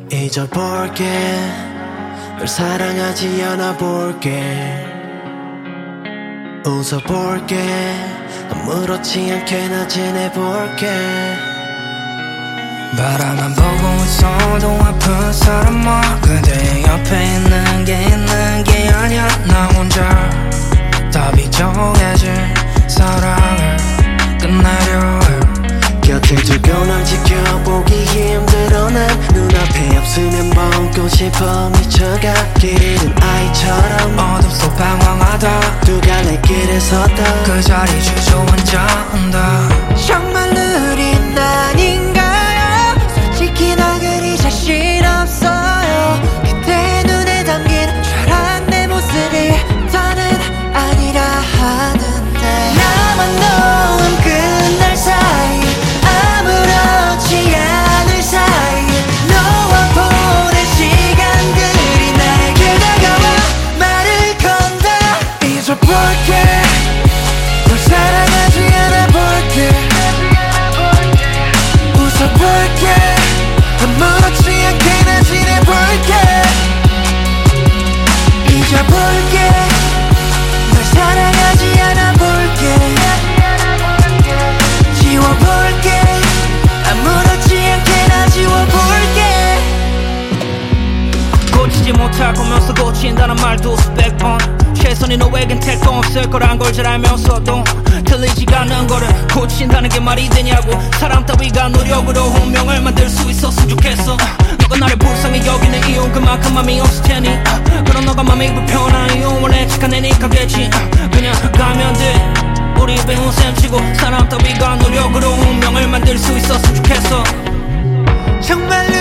잊어볼게 널 사랑하지 않아 볼게 웃어볼게 아무렇지 않게 나 지내볼게 바라만 보고 있어도 아픈 사람아 그대 옆에 있는 게 아니야 나 혼자 답이 정해진 사랑을 끝내려 해 곁에 두고 널 지켜보기 힘들어 난 눈앞에 없으면 먹고 싶어 미쳐가기는 아이처럼 어둠 속 방황하다 누가 내 길에 섰다 그 자리 주저앉아온다 정말 느린 아닌가요 솔직히 나 그리 자신 없어요 그때 눈에 담긴 초라한 내 모습이 다는 아니라 하는데 나만 너무 끝날 사이 아무렇지 않을 사이 너와 보낸 시간들이 나에게 다가와 말을 건다 잊어볼게 널 사랑하지 않아 볼게 웃어볼게 아무렇지 않게 나 지내볼게 잊어볼게 널 사랑하지 않아 볼게 지워볼게 아무렇지 않게 나 지워볼게 고치지 못할 거면서 고친다는 말도 수백 번 최선이 너에겐 될 거 없을 거란 걸 잘 알면서도 틀리지가 않는 거를 고친다는 게 말이 되냐고 사람 따위가 노력으로 운명을 만들 수 있었으면 좋겠어 너가 나를 불쌍히 여기는 이유 그만큼 맘이 없을 테니 그럼 너가 맘이 불편한 이유 원래 착한 애니까겠지 그냥 가면 돼 우리 배운 셈 치고 사람 따위가 노력으로 운명을 만들 수 있었으면 좋겠어 정말